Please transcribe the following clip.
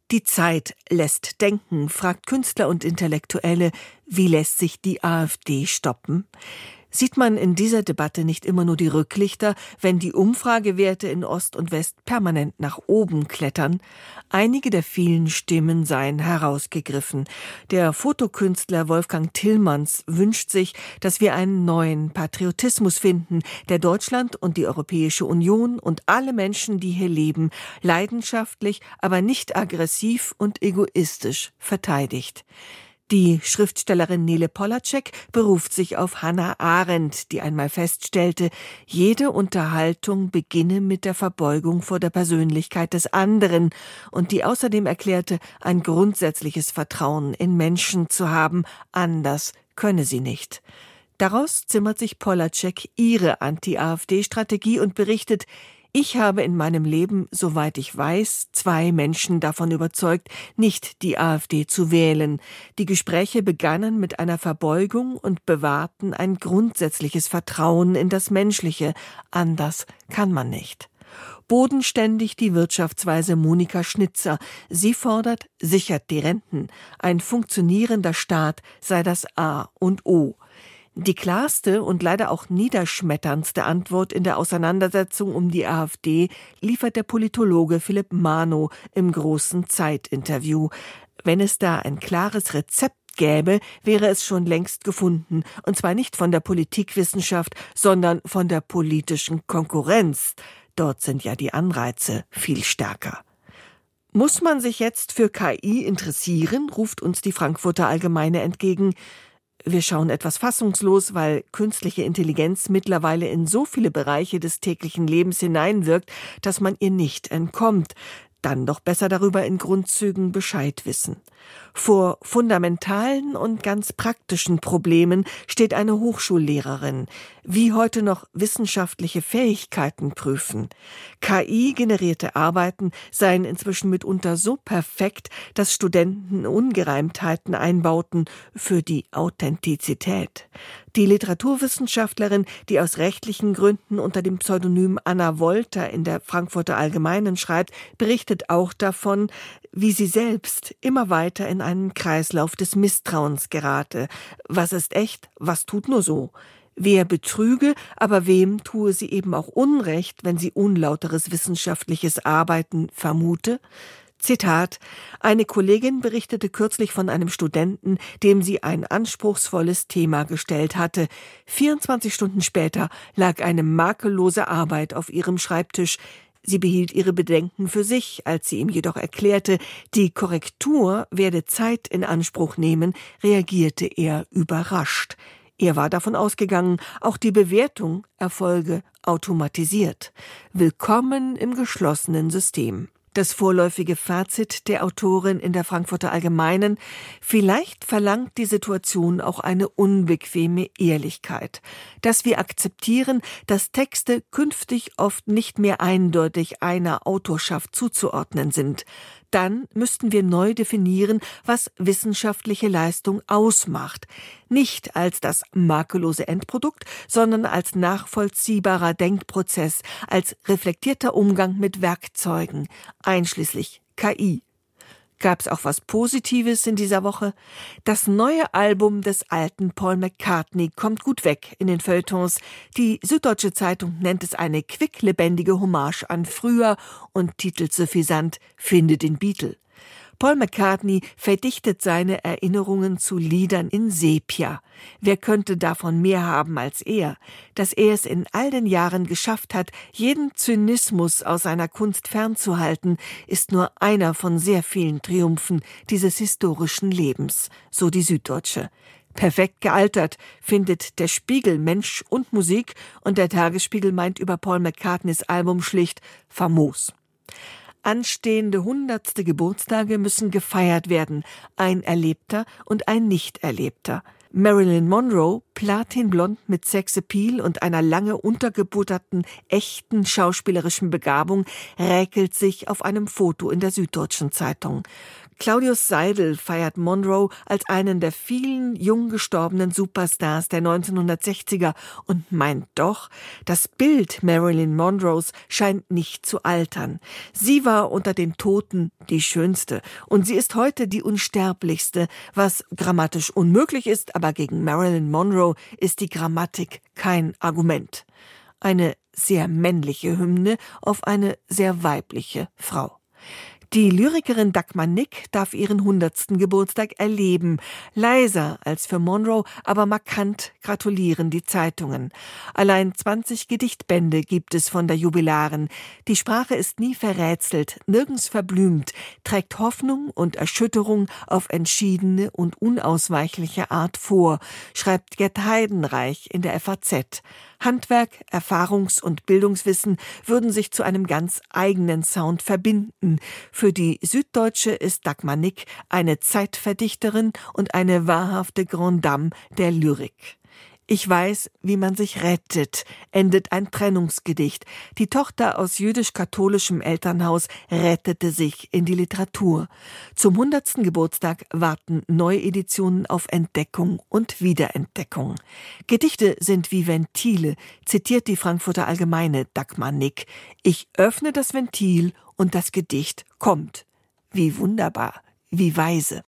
Die Zeit lässt denken, fragt Künstler und Intellektuelle, wie lässt sich die AfD stoppen? Sieht man in dieser Debatte nicht immer nur die Rücklichter, wenn die Umfragewerte in Ost und West permanent nach oben klettern? Einige der vielen Stimmen seien herausgegriffen. Der Fotokünstler Wolfgang Tillmanns wünscht sich, dass wir einen neuen Patriotismus finden, der Deutschland und die Europäische Union und alle Menschen, die hier leben, leidenschaftlich, aber nicht aggressiv und egoistisch verteidigt. Die Schriftstellerin Nele Polacek beruft sich auf Hannah Arendt, die einmal feststellte, jede Unterhaltung beginne mit der Verbeugung vor der Persönlichkeit des anderen und die außerdem erklärte, ein grundsätzliches Vertrauen in Menschen zu haben, anders könne sie nicht. Daraus zimmert sich Polacek ihre Anti-AfD-Strategie und berichtet, ich habe in meinem Leben, soweit ich weiß, 2 Menschen davon überzeugt, nicht die AfD zu wählen. Die Gespräche begannen mit einer Verbeugung und bewahrten ein grundsätzliches Vertrauen in das Menschliche. Anders kann man nicht. Bodenständig die Wirtschaftsweise Monika Schnitzer. Sie fordert, sichert die Renten. Ein funktionierender Staat sei das A und O. Die klarste und leider auch niederschmetterndste Antwort in der Auseinandersetzung um die AfD liefert der Politologe Philipp Manow im großen Zeit-Interview. Wenn es da ein klares Rezept gäbe, wäre es schon längst gefunden. Und zwar nicht von der Politikwissenschaft, sondern von der politischen Konkurrenz. Dort sind ja die Anreize viel stärker. Muss man sich jetzt für KI interessieren, ruft uns die Frankfurter Allgemeine entgegen. Wir schauen etwas fassungslos, weil künstliche Intelligenz mittlerweile in so viele Bereiche des täglichen Lebens hineinwirkt, dass man ihr nicht entkommt. Dann doch besser darüber in Grundzügen Bescheid wissen. Vor fundamentalen und ganz praktischen Problemen steht eine Hochschullehrerin. Wie heute noch wissenschaftliche Fähigkeiten prüfen. KI-generierte Arbeiten seien inzwischen mitunter so perfekt, dass Studenten Ungereimtheiten einbauten für die Authentizität. Die Literaturwissenschaftlerin, die aus rechtlichen Gründen unter dem Pseudonym Anna Wolter in der Frankfurter Allgemeinen schreibt, berichtet auch davon, wie sie selbst immer weiter in einen Kreislauf des Misstrauens gerate. Was ist echt, was tut nur so? Wer betrüge, aber wem tue sie eben auch Unrecht, wenn sie unlauteres wissenschaftliches Arbeiten vermute? Zitat: Eine Kollegin berichtete kürzlich von einem Studenten, dem sie ein anspruchsvolles Thema gestellt hatte. 24 Stunden später lag eine makellose Arbeit auf ihrem Schreibtisch. Sie behielt ihre Bedenken für sich, als sie ihm jedoch erklärte, die Korrektur werde Zeit in Anspruch nehmen, reagierte er überrascht. Er war davon ausgegangen, auch die Bewertung erfolge automatisiert. Willkommen im geschlossenen System. Das vorläufige Fazit der Autorin in der Frankfurter Allgemeinen: Vielleicht verlangt die Situation auch eine unbequeme Ehrlichkeit, dass wir akzeptieren, dass Texte künftig oft nicht mehr eindeutig einer Autorschaft zuzuordnen sind. Dann müssten wir neu definieren, was wissenschaftliche Leistung ausmacht. Nicht als das makellose Endprodukt, sondern als nachvollziehbarer Denkprozess, als reflektierter Umgang mit Werkzeugen, einschließlich KI. Gab's auch was Positives in dieser Woche? Das neue Album des alten Paul McCartney kommt gut weg in den Feuilletons. Die Süddeutsche Zeitung nennt es eine quicklebendige Hommage an früher und titelt suffisant »Finde den Beatle«. Paul McCartney verdichtet seine Erinnerungen zu Liedern in Sepia. Wer könnte davon mehr haben als er? Dass er es in all den Jahren geschafft hat, jeden Zynismus aus seiner Kunst fernzuhalten, ist nur einer von sehr vielen Triumphen dieses historischen Lebens, so die Süddeutsche. Perfekt gealtert, findet der Spiegel Mensch und Musik, und der Tagesspiegel meint über Paul McCartneys Album schlicht famos. Anstehende 100. Geburtstage müssen gefeiert werden, ein erlebter und ein nicht erlebter. Marilyn Monroe, platinblond mit Sexappeal und einer lange untergebutterten, echten schauspielerischen Begabung, räkelt sich auf einem Foto in der Süddeutschen Zeitung. Claudius Seidel feiert Monroe als einen der vielen jung gestorbenen Superstars der 1960er und meint doch, das Bild Marilyn Monroes scheint nicht zu altern. Sie war unter den Toten die schönste und sie ist heute die unsterblichste, was grammatisch unmöglich ist, aber gegen Marilyn Monroe ist die Grammatik kein Argument. Eine sehr männliche Hymne auf eine sehr weibliche Frau. Die Lyrikerin Dagmar Nick darf ihren 100. Geburtstag erleben. Leiser als für Monroe, aber markant gratulieren die Zeitungen. Allein 20 Gedichtbände gibt es von der Jubilarin. Die Sprache ist nie verrätselt, nirgends verblümt, trägt Hoffnung und Erschütterung auf entschiedene und unausweichliche Art vor, schreibt Gerd Heidenreich in der FAZ. Handwerk, Erfahrungs- und Bildungswissen würden sich zu einem ganz eigenen Sound verbinden. Für die Süddeutsche ist Dagmar Nick eine Zeitverdichterin und eine wahrhafte Grande Dame der Lyrik. Ich weiß, wie man sich rettet, endet ein Trennungsgedicht. Die Tochter aus jüdisch-katholischem Elternhaus rettete sich in die Literatur. Zum 100. Geburtstag warten Neueditionen auf Entdeckung und Wiederentdeckung. Gedichte sind wie Ventile, zitiert die Frankfurter Allgemeine Dagmar Nick. Ich öffne das Ventil und das Gedicht kommt. Wie wunderbar, wie weise.